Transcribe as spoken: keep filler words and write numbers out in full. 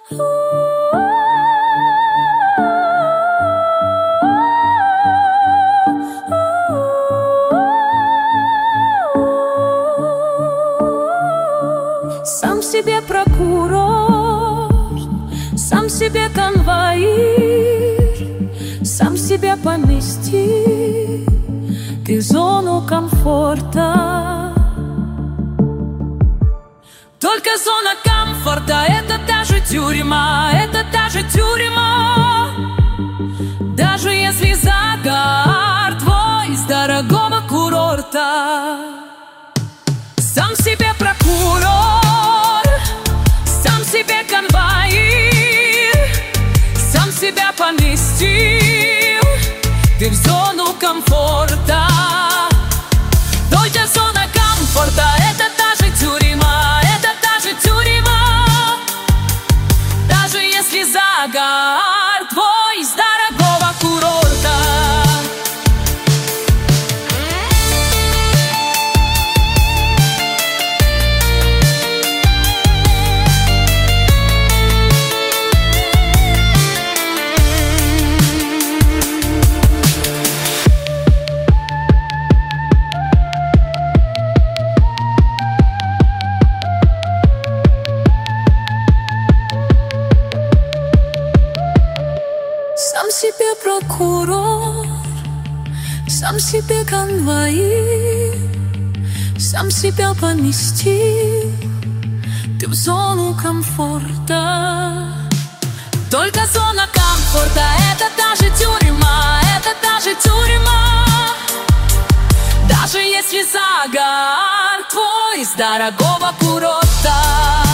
Сам себе прокурор, сам себе конвоир, сам себя помести ты в зону комфорта. Только зона комфорта — это даже тюрьма, это даже тюрьма. Даже если загар твой с дорогого курорта. Сам себе прокурор, сам себе конвоир, сам себя поместил ты в зону комфорта. Только зона комфорта — это даже тюрьма, это даже тюрьма. Даже если загар твой с дорогого курорта. Сам себе прокурор, сам себе конвоир, сам себя поместил ты в зону комфорта. Только зона комфорта — это даже тюрьма, это даже тюрьма. Даже если загар твой с дорогого курорта.